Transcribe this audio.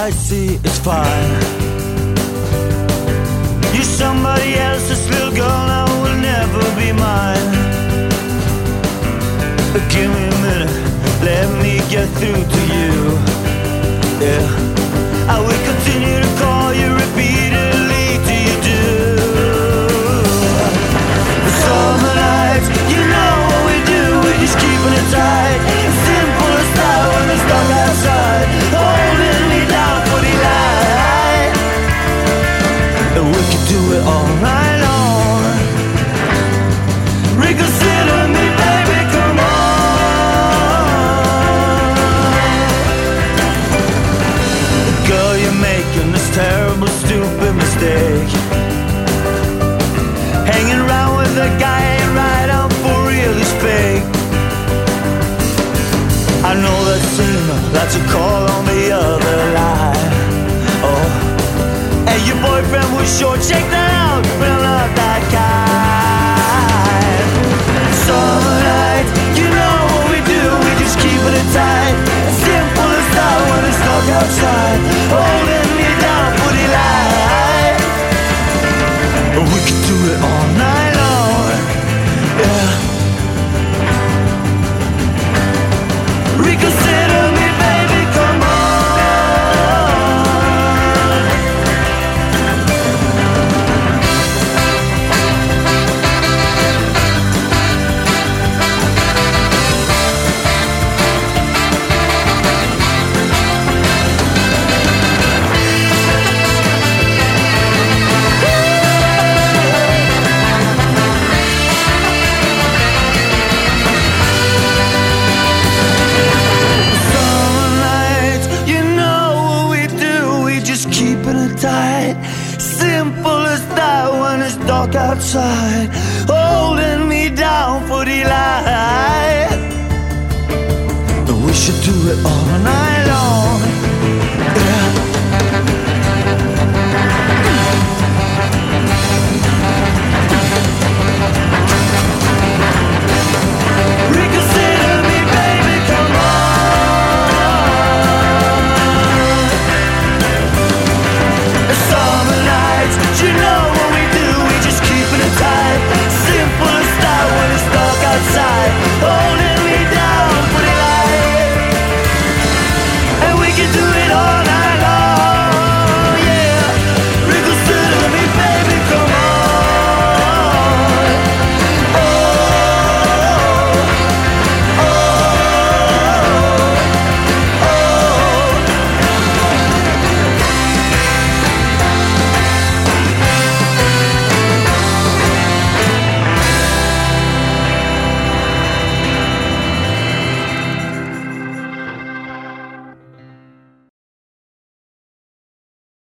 I see, it's fine. You're somebody else, this little girl now will never be mine. Give me a minute, let me get through to you. Yeah, I will continue to call you repeatedly till you do. The summer nights, you know what we do, we're just keeping it tight. Simple as that when it's dark outside, holding me down for the light. And we could do it all night long. Reconsider me, baby, come on. Girl, you're making this terrible, stupid mistake. Hanging around with a guy ain't right, out for real, he's fake. I know that signal, that's a call on the other line. Oh, hey, your boyfriend was short, check that out, but I'm not that kind. Summer night, you know what we do, we just keeping it tight. Simple as that when it's dark outside, holding me down for the light. We could do it all night long, yeah. Reconsider me, baby, come on. Tight. Simple as that when it's dark outside, holding me down for the light. We should do it all night long.